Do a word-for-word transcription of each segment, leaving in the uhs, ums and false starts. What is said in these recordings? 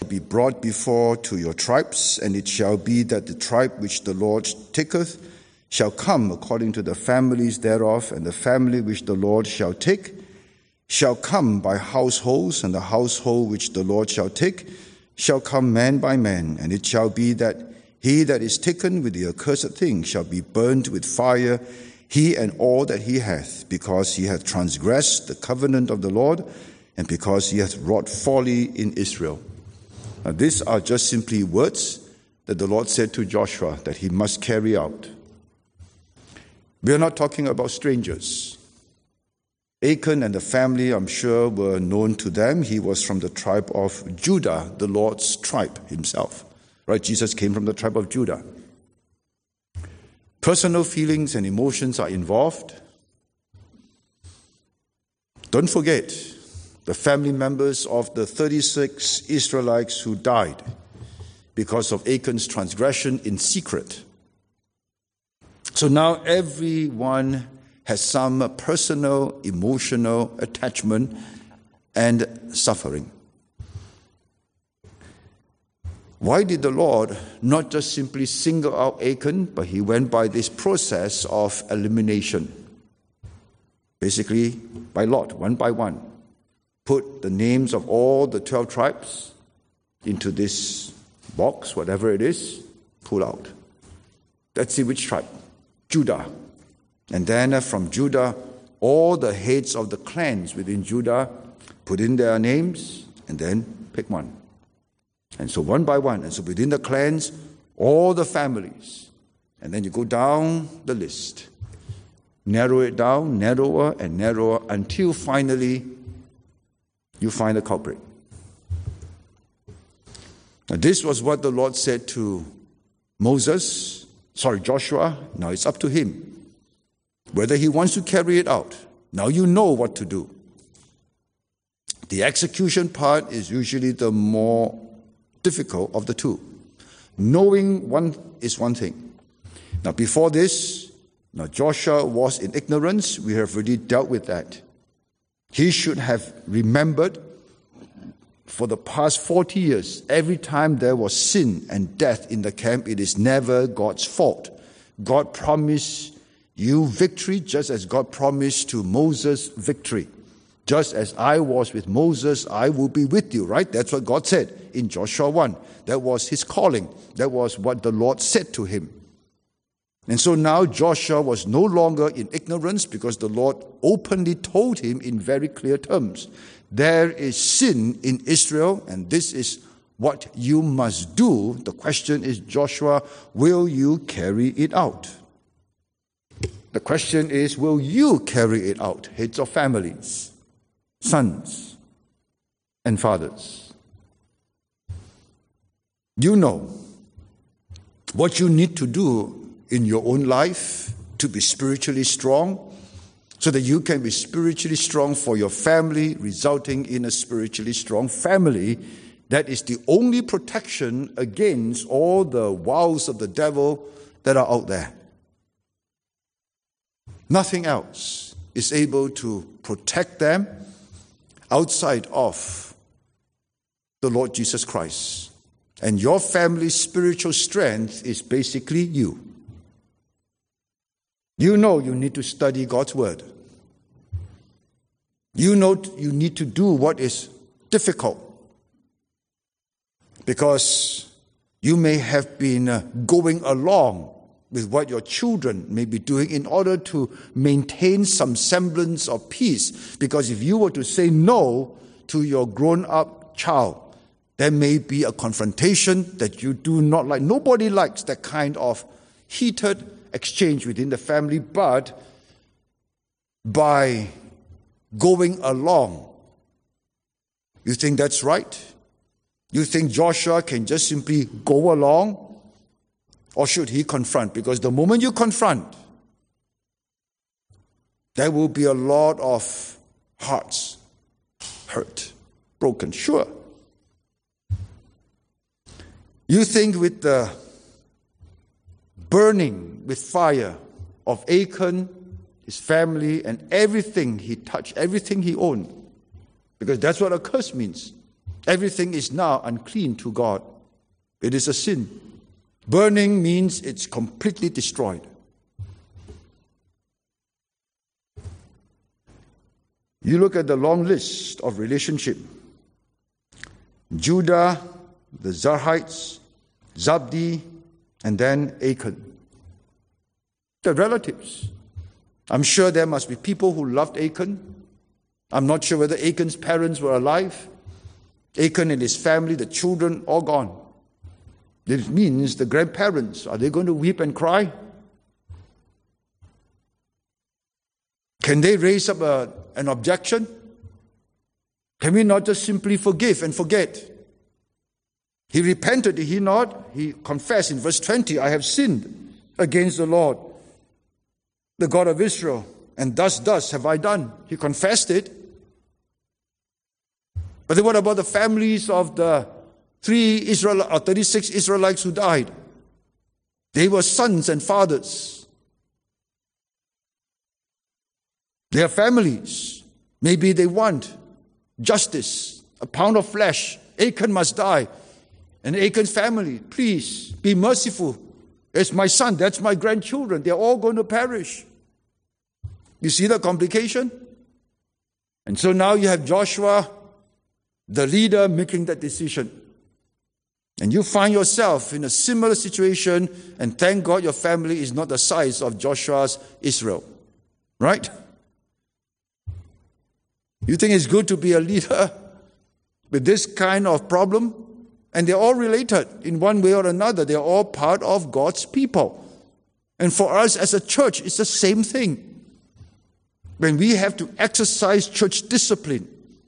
be brought before to your tribes, and it shall be that the tribe which the Lord taketh shall come according to the families thereof, and the family which the Lord shall take shall come by households, and the household which the Lord shall take shall come man by man. And it shall be that he that is taken with the accursed thing shall be burnt with fire, he and all that he hath, because he hath transgressed the covenant of the Lord, and because he hath wrought folly in Israel. Now, these are just simply words that the Lord said to Joshua that he must carry out. We are not talking about strangers. Achan and the family, I'm sure, were known to them. He was from the tribe of Judah, the Lord's tribe himself. Right? Jesus came from the tribe of Judah. Personal feelings and emotions are involved. Don't forget the family members of the thirty-six Israelites who died because of Achan's transgression in secret. So now everyone has some personal, emotional attachment and suffering. Why did the Lord not just simply single out Achan, but he went by this process of elimination? Basically, by lot, one by one. Put the names of all the twelve tribes into this box, whatever it is, pull out. Let's see which tribe. Judah. And then from Judah, all the heads of the clans within Judah, put in their names, and then pick one. And so one by one, and so within the clans, all the families. And then you go down the list. Narrow it down, narrower and narrower, until finally you find a culprit. Now this was what the Lord said to Moses, sorry, Joshua. Now it's up to him whether he wants to carry it out. Now you know what to do. The execution part is usually the more difficult of the two. Knowing one is one thing. Now before this, now Joshua was in ignorance. We have already dealt with that. He should have remembered for the past forty years, every time there was sin and death in the camp, it is never God's fault. God promised you victory just as God promised to Moses victory. Just as I was with Moses, I will be with you, right? That's what God said in Joshua one. That was his calling. That was what the Lord said to him. And so now Joshua was no longer in ignorance because the Lord openly told him in very clear terms, there is sin in Israel and this is what you must do. The question is, Joshua, will you carry it out? The question is, will you carry it out? Heads of families, sons and fathers. You know what you need to do in your own life to be spiritually strong, so that you can be spiritually strong for your family, resulting in a spiritually strong family. That is the only protection against all the wiles of the devil that are out there. Nothing else is able to protect them outside of the Lord Jesus Christ. And your family's spiritual strength is basically you. You know you need to study God's word. You know you need to do what is difficult. Because you may have been uh, going along with what your children may be doing in order to maintain some semblance of peace. Because if you were to say no to your grown-up child, there may be a confrontation that you do not like. Nobody likes that kind of heated exchange within the family, but by going along, you think that's right? You think Joshua can just simply go along? Or should he confront? Because the moment you confront, there will be a lot of hearts hurt, broken, sure. You think with the burning with fire of Achan, his family, and everything he touched, everything he owned, because that's what a curse means. Everything is now unclean to God. It is a sin. Burning means it's completely destroyed. You look at the long list of relationship. Judah, the Zarhites, Zabdi, and then Achan. The relatives. I'm sure there must be people who loved Achan. I'm not sure whether Achan's parents were alive. Achan and his family, the children, all gone. This means the grandparents, are they going to weep and cry? Can they raise up a, an objection? Can we not just simply forgive and forget? He repented, did he not? He confessed in verse twenty, I have sinned against the Lord, the God of Israel, and thus, thus have I done. He confessed it. But then what about the families of the three Israel or thirty-six Israelites who died? They were sons and fathers. Their families, maybe they want justice, a pound of flesh. Achan must die. And Achan's family, please be merciful. It's my son, that's my grandchildren. They're all going to perish. You see the complication? And so now you have Joshua, the leader, making that decision. And you find yourself in a similar situation, and thank God your family is not the size of Joshua's Israel. Right? You think it's good to be a leader with this kind of problem? And they're all related in one way or another. They're all part of God's people. And for us as a church, it's the same thing. When we have to exercise church discipline,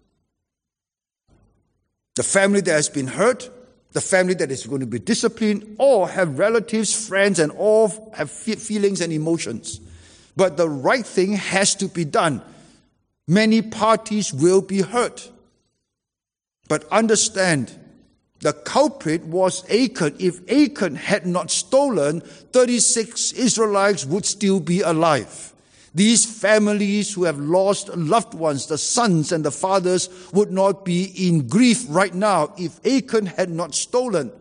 the family that has been hurt, the family that is going to be disciplined, all have relatives, friends, and all have feelings and emotions. But the right thing has to be done. Many parties will be hurt. But understand, the culprit was Achan. If Achan had not stolen, thirty-six Israelites would still be alive. These families who have lost loved ones, the sons and the fathers, would not be in grief right now if Achan had not stolen.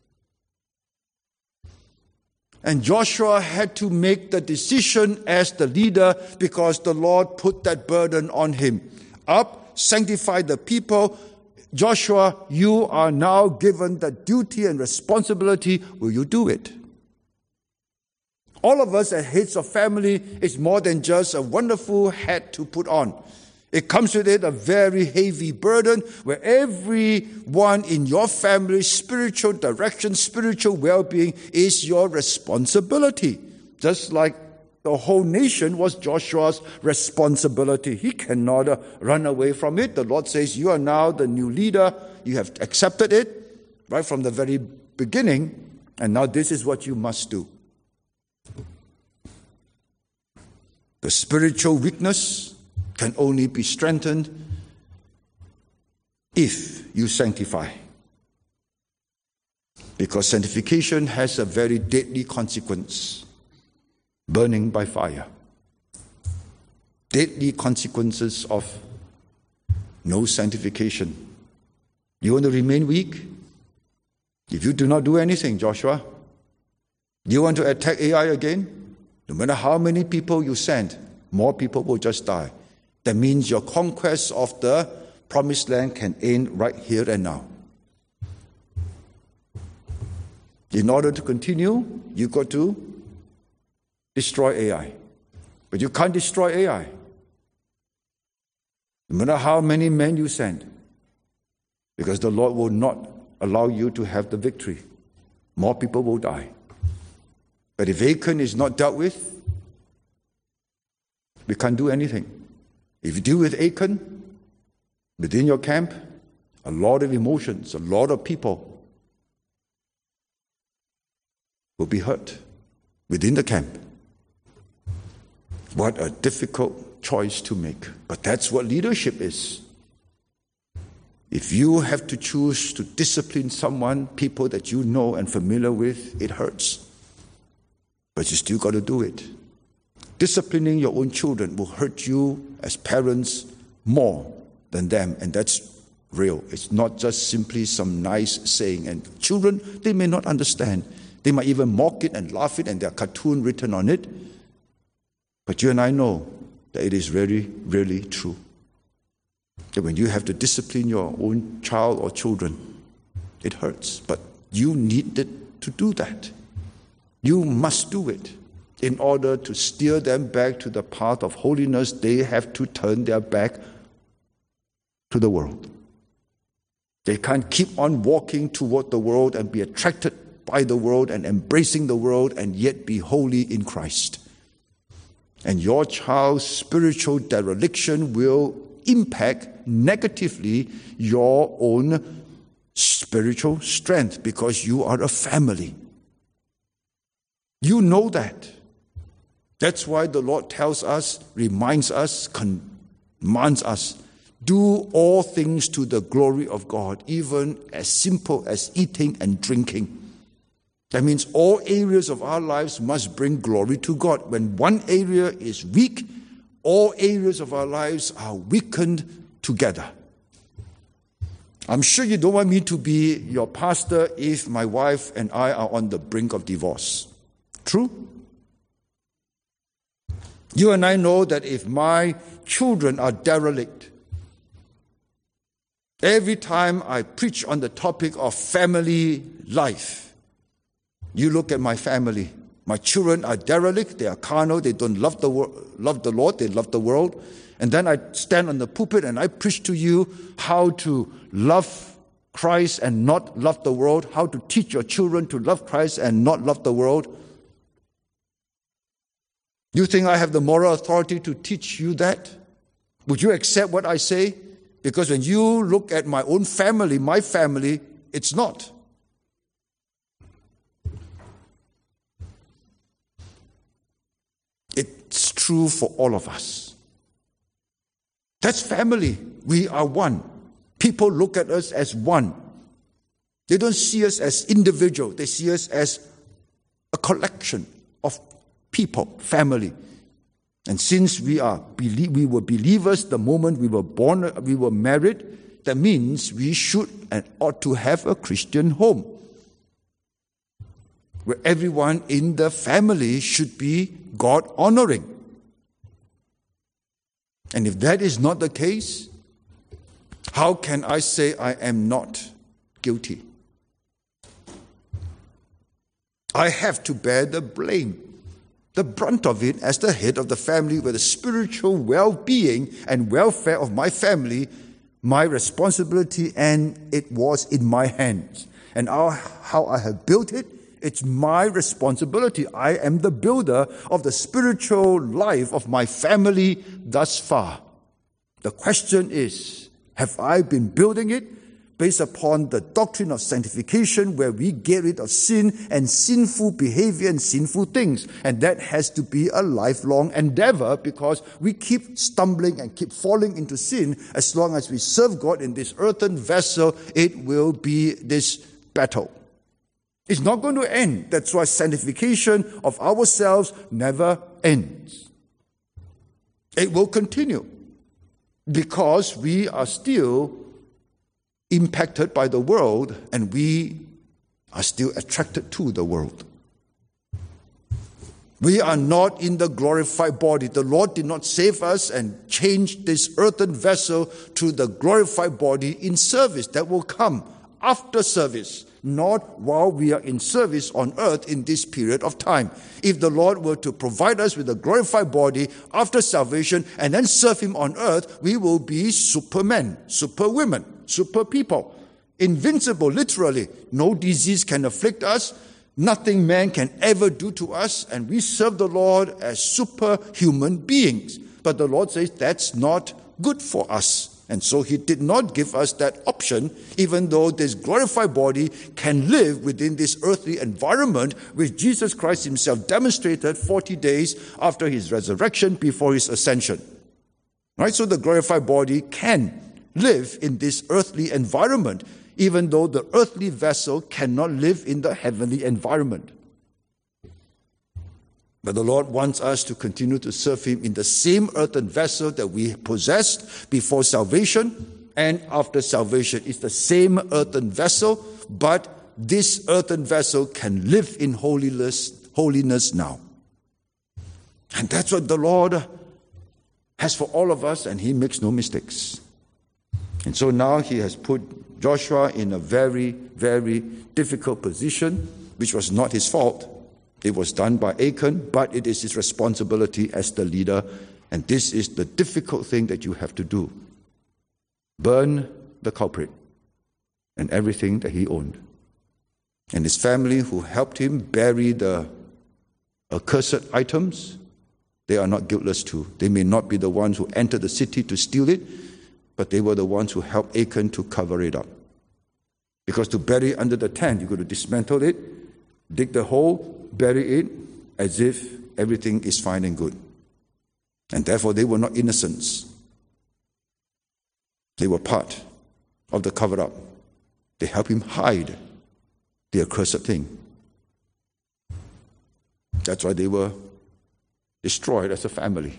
And Joshua had to make the decision as the leader because the Lord put that burden on him. Up, sanctify the people. Joshua, you are now given the duty and responsibility. Will you do it? All of us as heads of family is more than just a wonderful hat to put on. It comes with it a very heavy burden where everyone in your family's spiritual direction, spiritual well-being is your responsibility. Just like the whole nation was Joshua's responsibility. He cannot uh, run away from it. The Lord says, you are now the new leader. You have accepted it right from the very beginning. And now this is what you must do. The spiritual weakness can only be strengthened if you sanctify. Because sanctification has a very deadly consequence. Burning by fire. Deadly consequences of no sanctification. You want to remain weak? If you do not do anything, Joshua, you want to attack Ai again? No matter how many people you send, more people will just die. That means your conquest of the promised land can end right here and now. In order to continue, you've got to destroy Ai. But you can't destroy Ai. No matter how many men you send, because the Lord will not allow you to have the victory. More people will die. But if Achan is not dealt with, we can't do anything. If you deal with Achan, within your camp, a lot of emotions, a lot of people will be hurt within the camp. What a difficult choice to make. But that's what leadership is. If you have to choose to discipline someone, people that you know and familiar with, it hurts. But you still got to do it. Disciplining your own children will hurt you as parents more than them. And that's real. It's not just simply some nice saying. And children, they may not understand. They might even mock it and laugh it, and there are cartoons written on it. But you and I know that it is really, really true. That when you have to discipline your own child or children, it hurts. But you needed to do that. You must do it. In order to steer them back to the path of holiness, they have to turn their back to the world. They can't keep on walking toward the world and be attracted by the world and embracing the world and yet be holy in Christ. And your child's spiritual dereliction will impact negatively your own spiritual strength because you are a family. You know that. That's why the Lord tells us, reminds us, commands us, do all things to the glory of God, even as simple as eating and drinking. That means all areas of our lives must bring glory to God. When one area is weak, all areas of our lives are weakened together. I'm sure you don't want me to be your pastor if my wife and I are on the brink of divorce. True? You and I know that if my children are derelict, every time I preach on the topic of family life, you look at my family. My children are derelict, they are carnal, they don't love the love the Lord, they love the world. And then I stand on the pulpit and I preach to you how to love Christ and not love the world, how to teach your children to love Christ and not love the world. You think I have the moral authority to teach you that? Would you accept what I say? Because when you look at my own family, my family, it's not. It's true for all of us. That's family. We are one. People look at us as one. They don't see us as individual. They see us as a collection of people, family. And since we are we were believers the moment we were born, we were married, that means we should and ought to have a Christian home where everyone in the family should be God-honoring. And if that is not the case, how can I say I am not guilty? I have to bear the blame, the brunt of it as the head of the family, where the spiritual well-being and welfare of my family, my responsibility, and it was in my hands. And how I have built it, it's my responsibility. I am the builder of the spiritual life of my family thus far. The question is, have I been building it based upon the doctrine of sanctification, where we get rid of sin and sinful behavior and sinful things? And that has to be a lifelong endeavor, because we keep stumbling and keep falling into sin. As long as we serve God in this earthen vessel, it will be this battle. It's not going to end. That's why sanctification of ourselves never ends. It will continue because we are still impacted by the world and we are still attracted to the world. We are not in the glorified body. The Lord did not save us and change this earthen vessel to the glorified body in service. That will come after service, not while we are in service on earth in this period of time. If the Lord were to provide us with a glorified body after salvation and then serve Him on earth, we will be supermen, superwomen, super people, invincible, literally. No disease can afflict us. Nothing man can ever do to us. And we serve the Lord as superhuman beings. But the Lord says that's not good for us. And so He did not give us that option, even though this glorified body can live within this earthly environment, which Jesus Christ Himself demonstrated forty days after His resurrection, before His ascension. Right? So the glorified body can live in this earthly environment, even though the earthly vessel cannot live in the heavenly environment. But the Lord wants us to continue to serve Him in the same earthen vessel that we possessed before salvation, and after salvation. It's the same earthen vessel, but this earthen vessel can live in holiness, holiness now. And that's what the Lord has for all of us, and he makes no mistakes. And so now he has put Joshua in a very, very difficult position, which was not his fault. It was done by Achan, but it is his responsibility as the leader. And this is the difficult thing that you have to do. Burn the culprit and everything that he owned. And his family who helped him bury the accursed items, they are not guiltless too. They may not be the ones who entered the city to steal it, but they were the ones who helped Achan to cover it up. Because to bury under the tent, you've got to dismantle it, dig the hole, bury it, as if everything is fine and good. And therefore they were not innocents. They were part of the cover-up. They helped him hide the accursed thing. That's why they were destroyed as a family.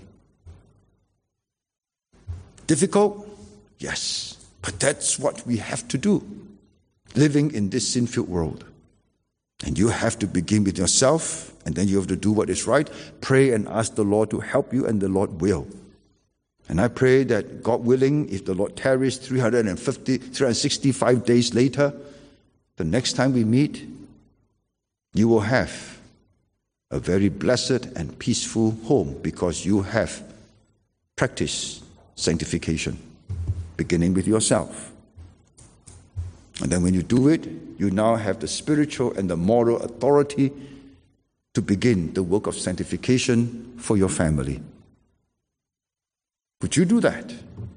Difficult? Yes. But that's what we have to do, living in this sin-filled world. And you have to begin with yourself, and then you have to do what is right. Pray and ask the Lord to help you, and the Lord will. And I pray that, God willing, if the Lord tarries three hundred fifty, three hundred sixty-five days later, the next time we meet, you will have a very blessed and peaceful home, because you have practiced sanctification, beginning with yourself. And then when you do it, you now have the spiritual and the moral authority to begin the work of sanctification for your family. Would you do that?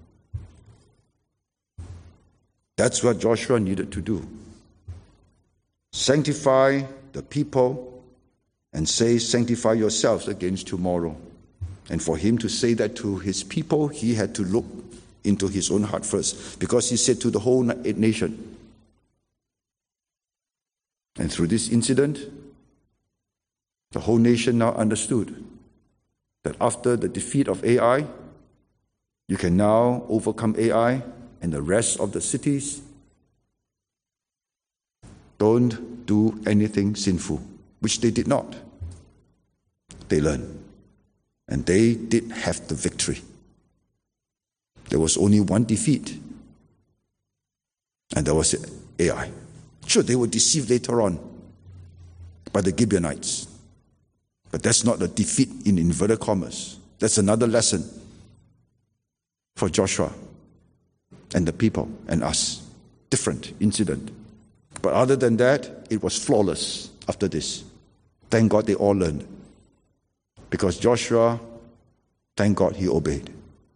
That's what Joshua needed to do. Sanctify the people and say, sanctify yourselves against tomorrow. And for him to say that to his people, he had to look into his own heart first, because he said to the whole nation. And through this incident, the whole nation now understood that after the defeat of Ai, you can now overcome Ai and the rest of the cities. Don't do anything sinful, which they did not. They learned. And they did have the victory. There was only one defeat, and that was Ai. Sure, they were deceived later on by the Gibeonites. But that's not a defeat in inverted commas. That's another lesson for Joshua and the people and us. Different incident. But other than that, it was flawless after this. Thank God they all learned. Because Joshua, thank God he obeyed.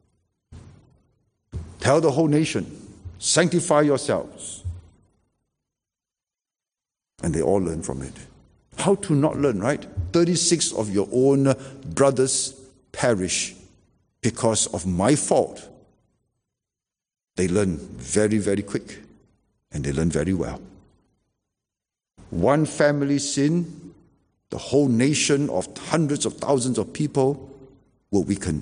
Tell the whole nation, sanctify yourselves. And they all learn from it. How to not learn, right? thirty-six of your own brothers perish because of my fault. They learn very, very quick. And they learn very well. One family sin, the whole nation of hundreds of thousands of people will weaken.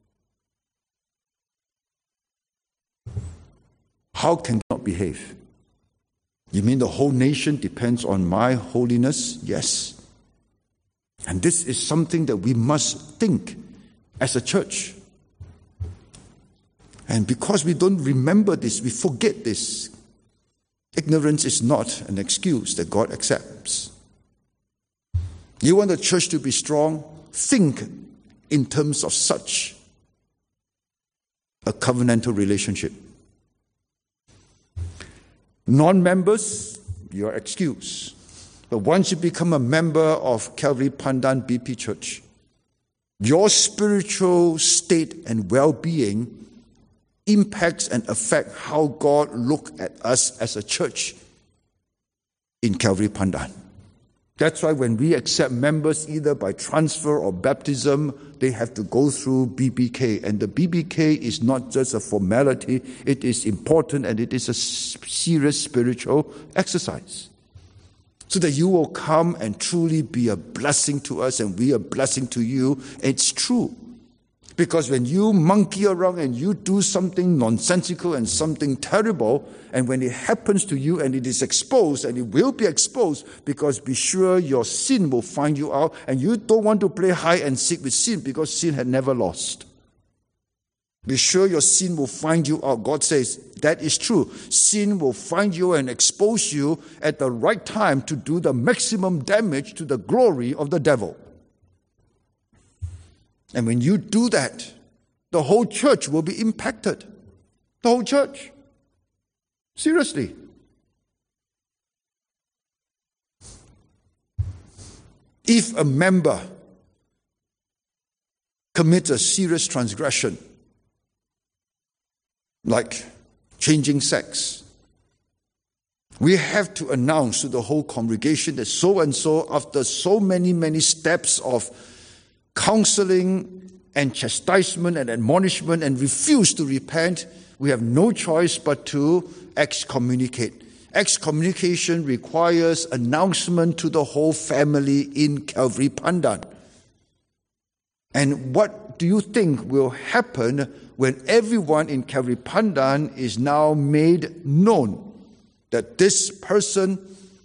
How can you not behave? You mean the whole nation depends on my holiness? Yes. And this is something that we must think as a church. And because we don't remember this, we forget this. Ignorance is not an excuse that God accepts. You want the church to be strong? Think in terms of such a covenantal relationship. Non-members, you're excused. But once you become a member of Calvary Pandan B P Church, your spiritual state and well-being impacts and affects how God looks at us as a church in Calvary Pandan. That's why when we accept members either by transfer or baptism, they have to go through B B K. And the B B K is not just a formality, it is important and it is a serious spiritual exercise. So that you will come and truly be a blessing to us and we a blessing to you. It's true. Because when you monkey around and you do something nonsensical and something terrible, and when it happens to you and it is exposed, and it will be exposed, because be sure your sin will find you out, and you don't want to play hide and seek with sin because sin had never lost. Be sure your sin will find you out. God says that is true. Sin will find you and expose you at the right time to do the maximum damage to the glory of the devil. And when you do that, the whole church will be impacted. The whole church. Seriously. If a member commits a serious transgression, like changing sex, we have to announce to the whole congregation that so and so, after so many, many steps of counseling and chastisement and admonishment, and refuse to repent, we have no choice but to excommunicate. Excommunication requires announcement to the whole family in Calvary Pandan. And what do you think will happen when everyone in Calvary Pandan is now made known that this person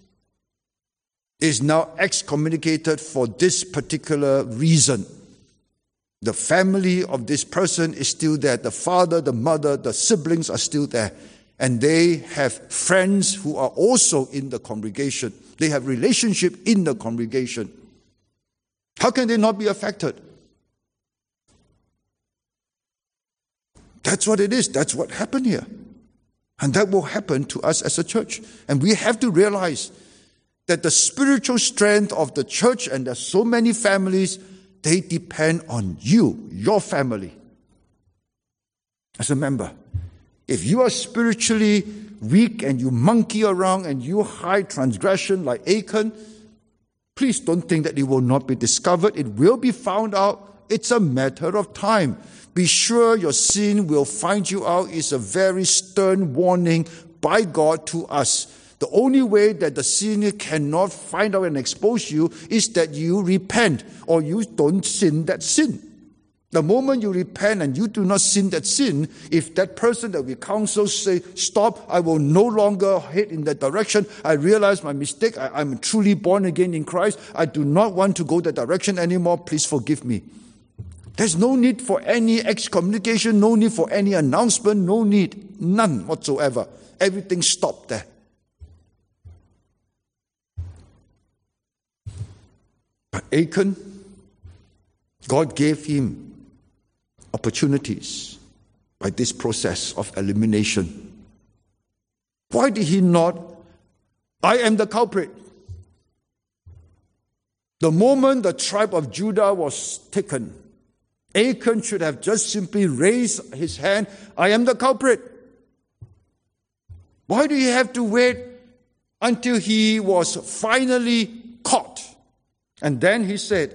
is now excommunicated for this particular reason? The family of this person is still there. The father, the mother, the siblings are still there. And they have friends who are also in the congregation. They have relationship in the congregation. How can they not be affected? That's what it is. That's what happened here. And that will happen to us as a church. And we have to realize that the spiritual strength of the church, and there's so many families, they depend on you, your family, as a member. If you are spiritually weak and you monkey around and you hide transgression like Achan, please don't think that it will not be discovered. It will be found out. It's a matter of time. Be sure your sin will find you out is a very stern warning by God to us. The only way that the sinner cannot find out and expose you is that you repent, or you don't sin that sin. The moment you repent and you do not sin that sin, if that person that we counsel say, stop, I will no longer head in that direction, I realize my mistake, I, I'm truly born again in Christ, I do not want to go that direction anymore, please forgive me. There's no need for any excommunication, no need for any announcement, no need, none whatsoever. Everything stopped there. But Achan, God gave him opportunities by this process of elimination. Why did he not? I am the culprit. The moment the tribe of Judah was taken, Achan should have just simply raised his hand, I am the culprit. Why do you have to wait until he was finally caught? And then he said,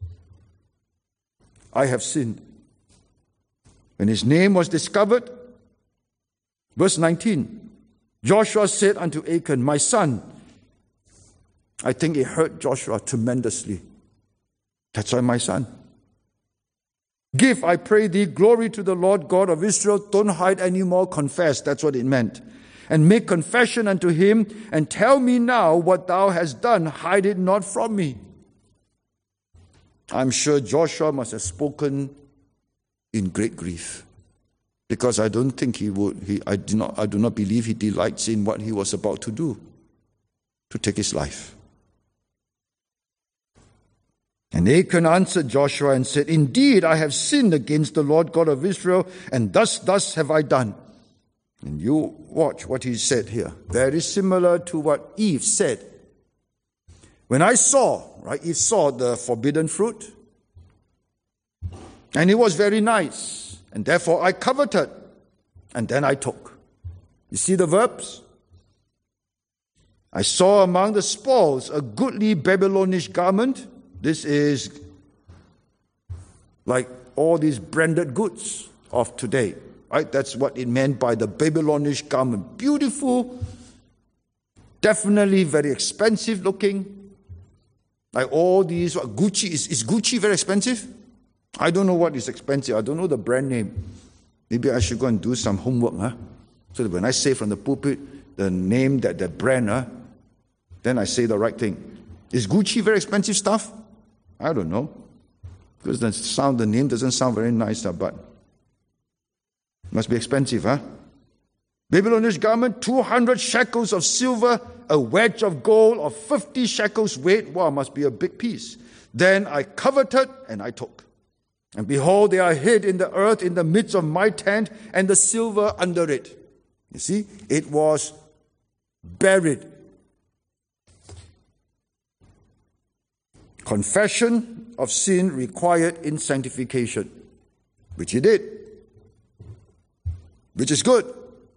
I have sinned. When his name was discovered, verse nineteen, Joshua said unto Achan, my son. I think it hurt Joshua tremendously. That's why my son. Give, I pray thee, glory to the Lord God of Israel. Don't hide anymore, confess. That's what it meant. And make confession unto him, and tell me now what thou hast done. Hide it not from me. I'm sure Joshua must have spoken in great grief, because I don't think he would. He, I do not. I do not believe he delights in what he was about to do, to take his life. And Achan answered Joshua and said, indeed, I have sinned against the Lord God of Israel, and thus, thus have I done. And you watch what he said here. Very similar to what Eve said. When I saw, right, Eve saw the forbidden fruit, and it was very nice, and therefore I coveted, and then I took. You see the verbs? I saw among the spoils a goodly Babylonish garment. This is like all these branded goods of today, right? That's what it meant by the Babylonish garment. Beautiful, definitely very expensive looking. Like all these, what, Gucci, is, is Gucci very expensive? I don't know what is expensive. I don't know the brand name. Maybe I should go and do some homework, huh? So that when I say from the pulpit the name, that the brand, huh, then I say the right thing. Is Gucci very expensive stuff? I don't know. Because the sound, the name doesn't sound very nice, but must be expensive, huh? Babylonish garment, two hundred shekels of silver, a wedge of gold of fifty shekels weight. Wow, must be a big piece. Then I coveted and I took. And behold, they are hid in the earth in the midst of my tent, and the silver under it. You see, it was buried. Confession of sin required in sanctification, which he did, which is good,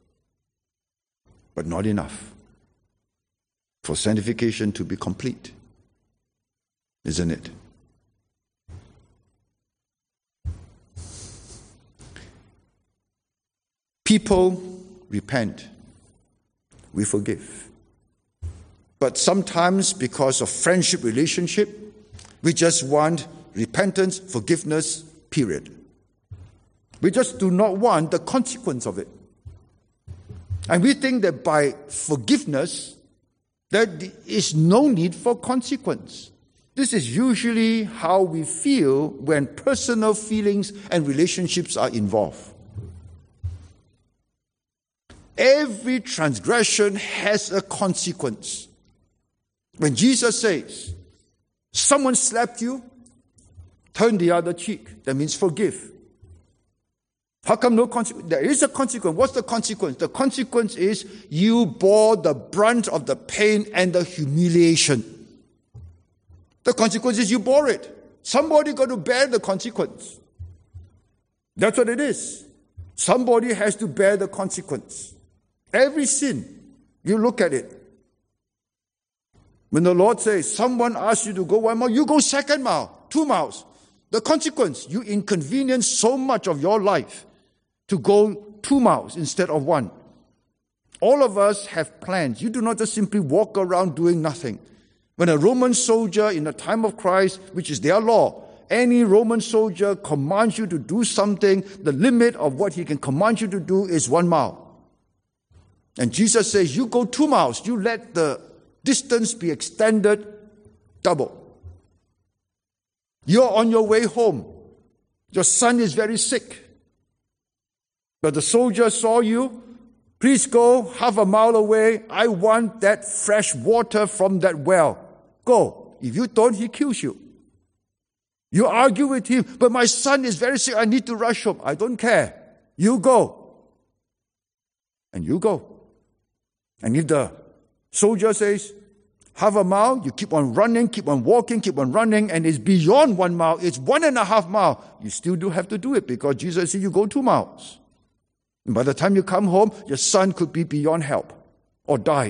but not enough for sanctification to be complete, isn't it? People repent, we forgive. But sometimes because of friendship relationship, we just want repentance, forgiveness, period. We just do not want the consequence of it. And we think that by forgiveness, there is no need for consequence. This is usually how we feel when personal feelings and relationships are involved. Every transgression has a consequence. When Jesus says, someone slapped you, turn the other cheek. That means forgive. How come no consequence? There is a consequence. What's the consequence? The consequence is you bore the brunt of the pain and the humiliation. The consequence is you bore it. Somebody got to bear the consequence. That's what it is. Somebody has to bear the consequence. Every sin, you look at it. When the Lord says, someone asks you to go one mile, you go second mile, two miles. The consequence, you inconvenience so much of your life to go two miles instead of one. All of us have plans. You do not just simply walk around doing nothing. When a Roman soldier in the time of Christ, which is their law, any Roman soldier commands you to do something, the limit of what he can command you to do is one mile. And Jesus says, you go two miles, you let the distance be extended double. You're on your way home. Your son is very sick. But the soldier saw you. Please go half a mile away. I want that fresh water from that well. Go. If you don't, he kills you. You argue with him, but my son is very sick. I need to rush home. I don't care. You go. And you go. And if the soldier says, half a mile, you keep on running, keep on walking, keep on running, and it's beyond one mile, it's one and a half mile, you still do have to do it because Jesus said you go two miles. And by the time you come home, your son could be beyond help or died.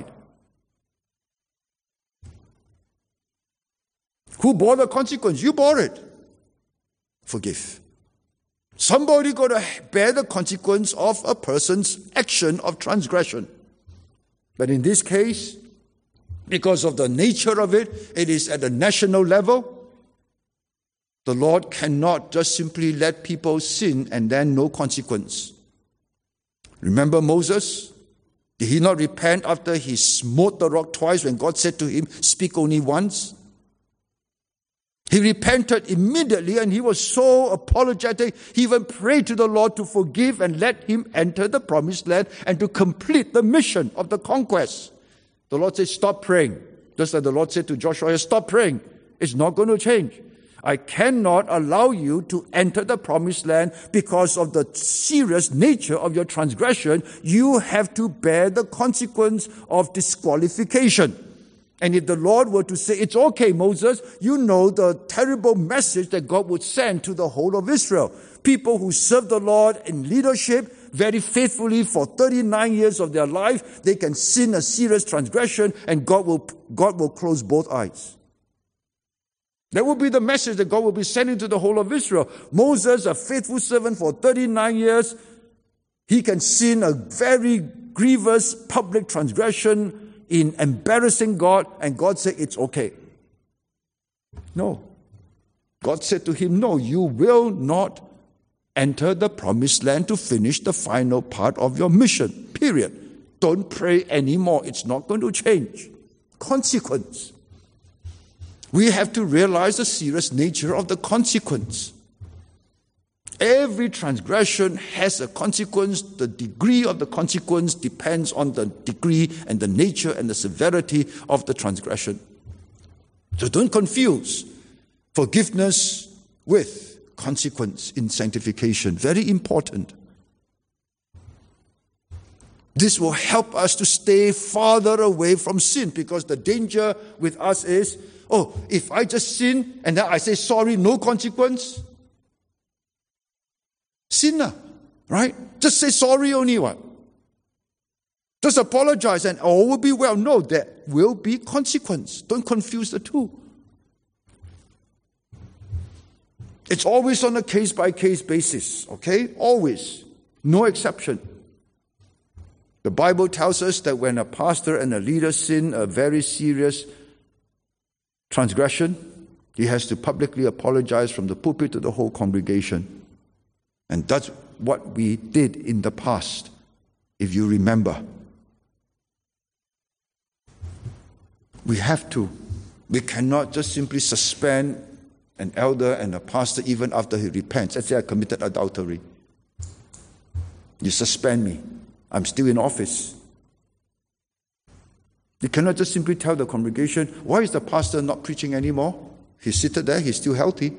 Who bore the consequence? You bore it. Forgive. Somebody got to bear the consequence of a person's action of transgression. But in this case, because of the nature of it, it is at a national level. The Lord cannot just simply let people sin and then no consequence. Remember Moses? Did he not repent after he smote the rock twice when God said to him, speak only once? He repented immediately and he was so apologetic. He even prayed to the Lord to forgive and let him enter the promised land and to complete the mission of the conquest. The Lord said, stop praying. Just like the Lord said to Joshua, stop praying. It's not going to change. I cannot allow you to enter the promised land because of the serious nature of your transgression. You have to bear the consequence of disqualification. And if the Lord were to say, it's okay, Moses, you know the terrible message that God would send to the whole of Israel. People who serve the Lord in leadership very faithfully for thirty-nine years of their life, they can sin a serious transgression and God will, God will close both eyes. That will be the message that God will be sending to the whole of Israel. Moses, a faithful servant for thirty-nine years, he can sin a very grievous public transgression in embarrassing God, and God said it's okay. No. God said to him, no, you will not enter the promised land to finish the final part of your mission, period. Don't pray anymore. It's not going to change. Consequence. We have to realize the serious nature of the consequence. Every transgression has a consequence. The degree of the consequence depends on the degree and the nature and the severity of the transgression. So don't confuse forgiveness with consequence in sanctification. Very important. This will help us to stay farther away from sin, because the danger with us is, oh, if I just sin and then I say sorry, no consequence. Sinner, right? Just say sorry only what? Just apologize and all will be well. No, there will be consequence. Don't confuse the two. It's always on a case-by-case basis, okay? Always. No exception. The Bible tells us that when a pastor and a leader sin a very serious transgression, he has to publicly apologize from the pulpit to the whole congregation. And that's what we did in the past, if you remember. We have to. We cannot just simply suspend an elder and a pastor even after he repents. Let's say I committed adultery. You suspend me. I'm still in office. You cannot just simply tell the congregation, why is the pastor not preaching anymore? He's seated there, he's still healthy.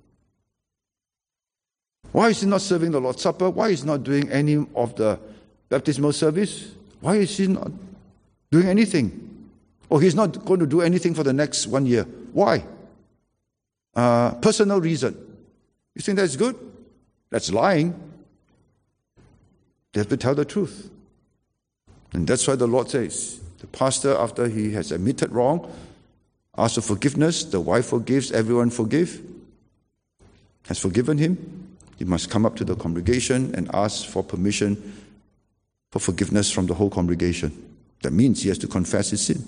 Why is he not serving the Lord's Supper? Why is he not doing any of the baptismal service? Why is he not doing anything? Or he's not going to do anything for the next one year. Why? Uh, personal reason. You think that's good? That's lying. They have to tell the truth. And that's why the Lord says, the pastor, after he has admitted wrong, asks for forgiveness, the wife forgives, everyone forgive, has forgiven him. He must come up to the congregation and ask for permission for forgiveness from the whole congregation. That means he has to confess his sin.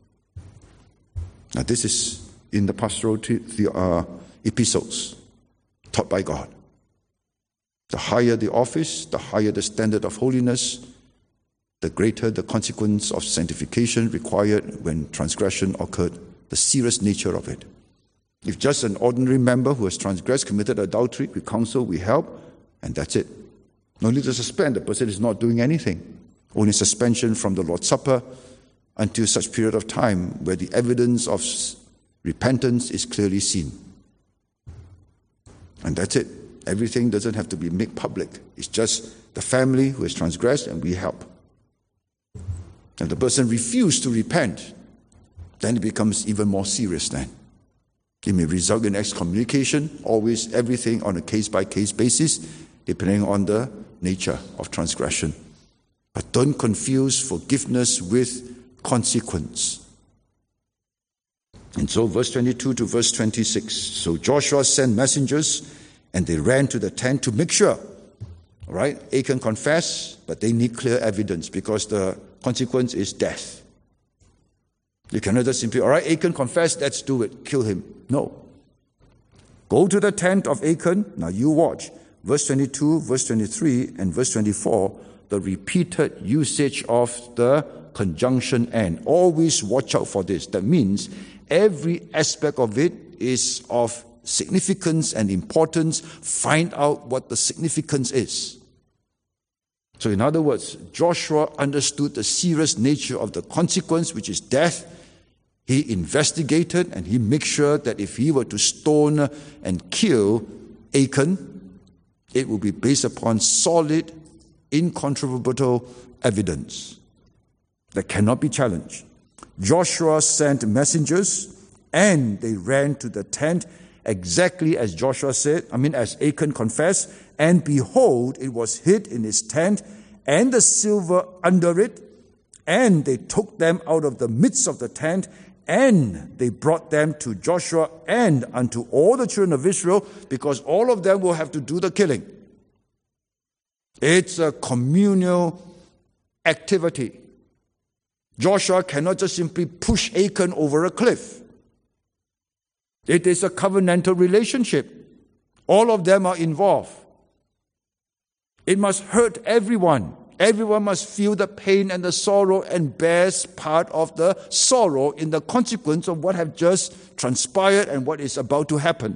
Now this is in the pastoral the, uh, epistles taught by God. The higher the office, the higher the standard of holiness, the greater the consequence of sanctification required when transgression occurred, the serious nature of it. If just an ordinary member who has transgressed, committed adultery, we counsel, we help, and that's it. No need to suspend. The person is not doing anything. Only suspension from the Lord's Supper until such period of time where the evidence of repentance is clearly seen. And that's it. Everything doesn't have to be made public. It's just the family who has transgressed and we help. And the person refused to repent, then it becomes even more serious then. It may result in excommunication, always everything on a case-by-case basis, depending on the nature of transgression. But don't confuse forgiveness with consequence. And so verse twenty-two to verse twenty-six. So Joshua sent messengers and they ran to the tent to make sure. All right, Achan confessed, but they need clear evidence because the consequence is death. You cannot just simply, all right, Achan confessed, let's do it, kill him. No. Go to the tent of Achan. Now you watch. Verse twenty-two, verse twenty-three, and verse twenty-four, the repeated usage of the conjunction and. Always watch out for this. That means every aspect of it is of significance and importance. Find out what the significance is. So in other words, Joshua understood the serious nature of the consequence, which is death. He investigated and he made sure that if he were to stone and kill Achan, it would be based upon solid, incontrovertible evidence that cannot be challenged. Joshua sent messengers and they ran to the tent exactly as Joshua said, I mean as Achan confessed, and behold, it was hid in his tent and the silver under it, and they took them out of the midst of the tent, and they brought them to Joshua and unto all the children of Israel, because all of them will have to do the killing. It's a communal activity. Joshua cannot just simply push Achan over a cliff. It is a covenantal relationship. All of them are involved. It must hurt everyone. Everyone must feel the pain and the sorrow and bears part of the sorrow in the consequence of what have just transpired and what is about to happen.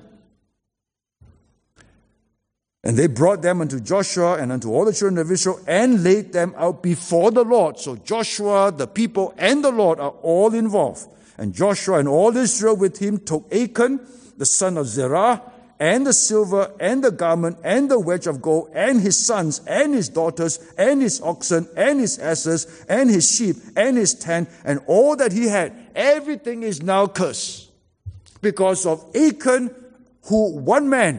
And they brought them unto Joshua and unto all the children of Israel and laid them out before the Lord. So Joshua, the people, and the Lord are all involved. And Joshua and all Israel with him took Achan, the son of Zerah, and the silver, and the garment, and the wedge of gold, and his sons, and his daughters, and his oxen, and his asses, and his sheep, and his tent, and all that he had. Everything is now cursed because of Achan, who one man,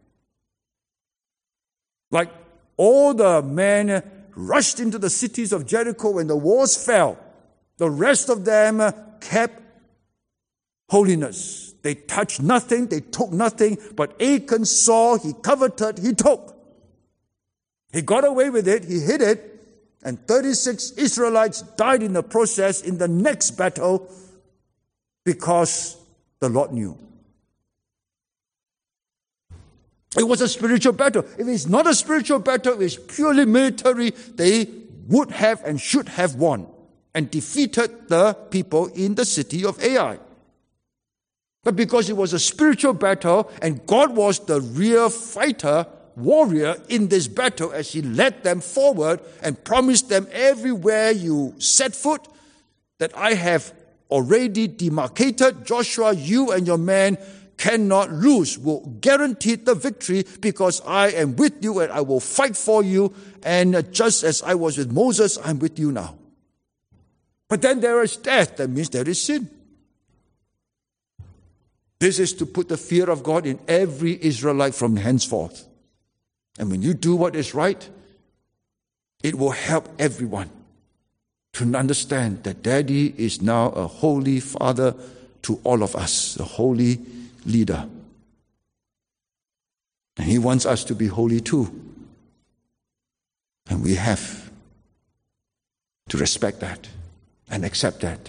like all the men rushed into the cities of Jericho when the walls fell. The rest of them kept holiness. They touched nothing, they took nothing, but Achan saw, he coveted, he took. He got away with it, he hid it, and thirty-six Israelites died in the process in the next battle because the Lord knew. It was a spiritual battle. If it's not a spiritual battle, if it's purely military, they would have and should have won and defeated the people in the city of Ai. But because it was a spiritual battle and God was the real fighter, warrior in this battle as he led them forward and promised them everywhere you set foot that I have already demarcated, Joshua, you and your men cannot lose, will guarantee the victory because I am with you and I will fight for you, and just as I was with Moses, I'm with you now. But then there is death, that means there is sin. This is to put the fear of God in every Israelite from henceforth. And when you do what is right, it will help everyone to understand that Daddy is now a holy Father to all of us, a holy leader. And He wants us to be holy too. And we have to respect that and accept that.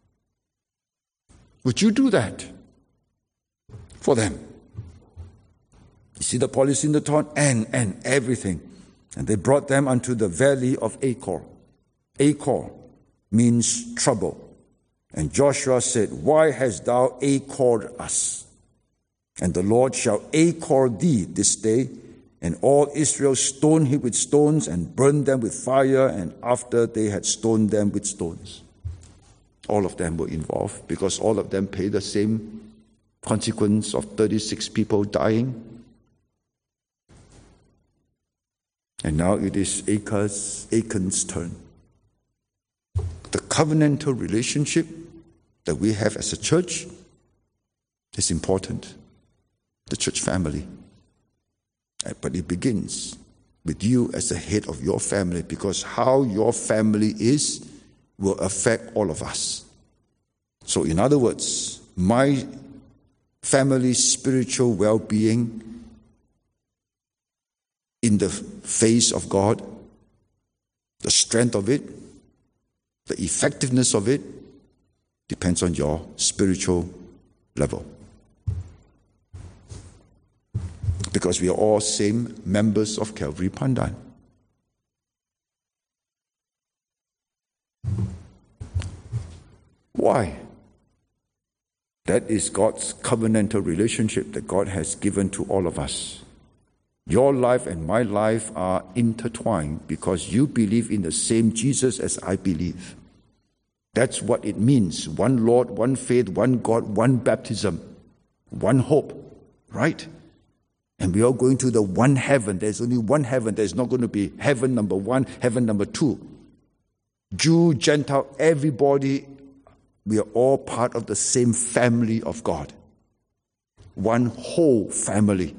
Would you do that for them? You see the policy in the thought and, and everything. And they brought them unto the valley of Achor. Achor means trouble. And Joshua said, why hast thou Achored us? And the Lord shall Achor thee this day. And all Israel stoned him with stones and burned them with fire. And after they had stoned them with stones. All of them were involved because all of them paid the same consequence of thirty-six people dying. And now it is Achan's, Achan's turn. The covenantal relationship that we have as a church is important. The church family. But it begins with you as the head of your family, because how your family is will affect all of us. So in other words, my family's spiritual well-being in the face of God, the strength of it, the effectiveness of it, depends on your spiritual level. Because we are all same members of Calvary Pandan. Why? That is God's covenantal relationship that God has given to all of us. Your life and my life are intertwined because you believe in the same Jesus as I believe. That's what it means. One Lord, one faith, one God, one baptism, one hope, right? And we are going to the one heaven. There's only one heaven. There's not going to be heaven number one, heaven number two. Jew, Gentile, everybody, we are all part of the same family of God. One whole family.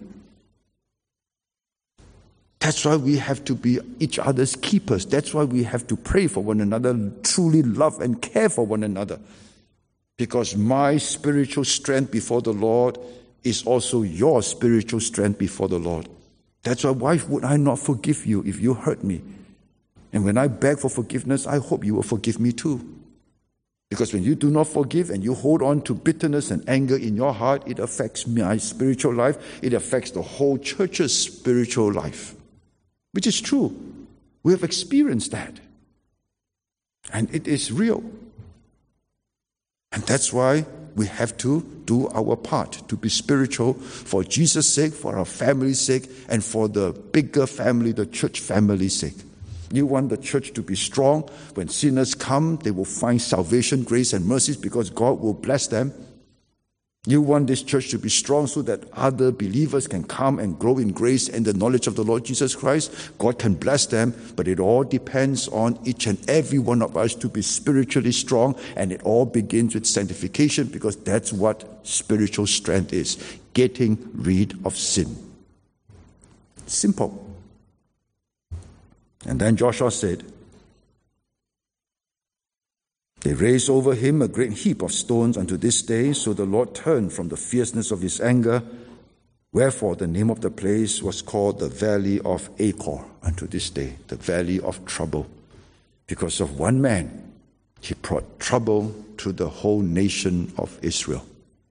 That's why we have to be each other's keepers. That's why we have to pray for one another, truly love and care for one another. Because my spiritual strength before the Lord is also your spiritual strength before the Lord. That's why why would I not forgive you if you hurt me? And when I beg for forgiveness, I hope you will forgive me too. Because when you do not forgive and you hold on to bitterness and anger in your heart, it affects my spiritual life. It affects the whole church's spiritual life. Which is true. We have experienced that. And it is real. And that's why we have to do our part to be spiritual for Jesus' sake, for our family's sake, and for the bigger family, the church family's sake. You want the church to be strong. When sinners come, they will find salvation, grace, and mercies because God will bless them. You want this church to be strong so that other believers can come and grow in grace and the knowledge of the Lord Jesus Christ. God can bless them, but it all depends on each and every one of us to be spiritually strong, and it all begins with sanctification because that's what spiritual strength is, getting rid of sin. Simple. And then Joshua said, they raised over him a great heap of stones unto this day, so the Lord turned from the fierceness of his anger. Wherefore the name of the place was called the Valley of Achor unto this day, the Valley of Trouble. Because of one man, he brought trouble to the whole nation of Israel.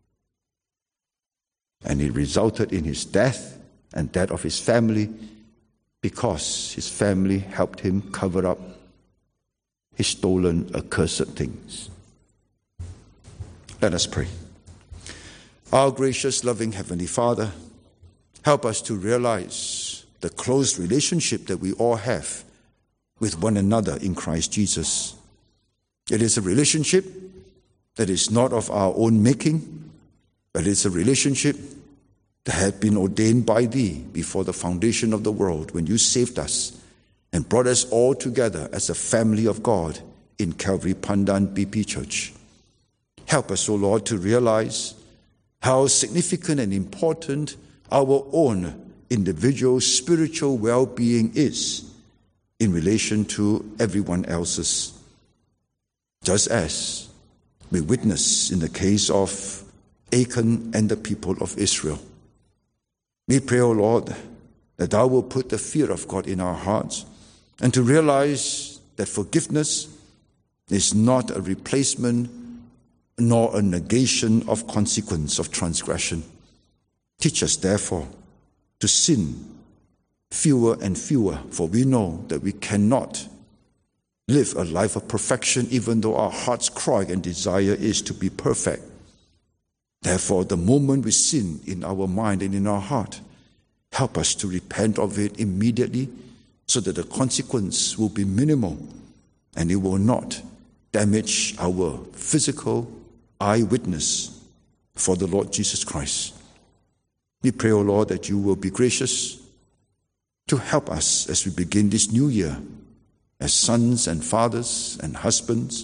And it resulted in his death and that of his family, because his family helped him cover up his stolen, accursed things. Let us pray. Our gracious, loving Heavenly Father, help us to realize the close relationship that we all have with one another in Christ Jesus. It is a relationship that is not of our own making, but it's a relationship that had been ordained by Thee before the foundation of the world when You saved us and brought us all together as a family of God in Calvary Pandan B P Church. Help us, O Lord, to realize how significant and important our own individual spiritual well-being is in relation to everyone else's. Just as we witness in the case of Achan and the people of Israel. We pray, O Lord, that Thou will put the fear of God in our hearts and to realize that forgiveness is not a replacement nor a negation of consequence of transgression. Teach us, therefore, to sin fewer and fewer, for we know that we cannot live a life of perfection even though our heart's cry and desire is to be perfect. Therefore, the moment we sin in our mind and in our heart, help us to repent of it immediately so that the consequence will be minimal and it will not damage our physical eyewitness for the Lord Jesus Christ. We pray, O Lord, that You will be gracious to help us as we begin this new year as sons and fathers and husbands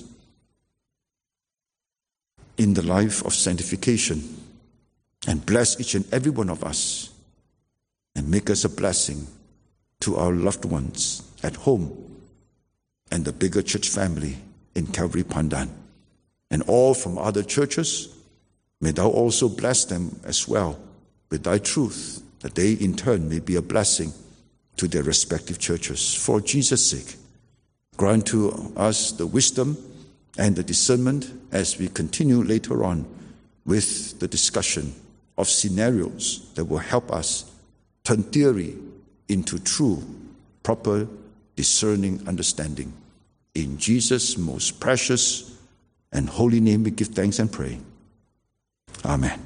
in the life of sanctification, and bless each and every one of us and make us a blessing to our loved ones at home and the bigger church family in Calvary Pandan. And all from other churches, may Thou also bless them as well with Thy truth, that they in turn may be a blessing to their respective churches. For Jesus' sake, grant to us the wisdom and the discernment as we continue later on with the discussion of scenarios that will help us turn theory into true, proper, discerning understanding. In Jesus' most precious and holy name we give thanks and pray. Amen.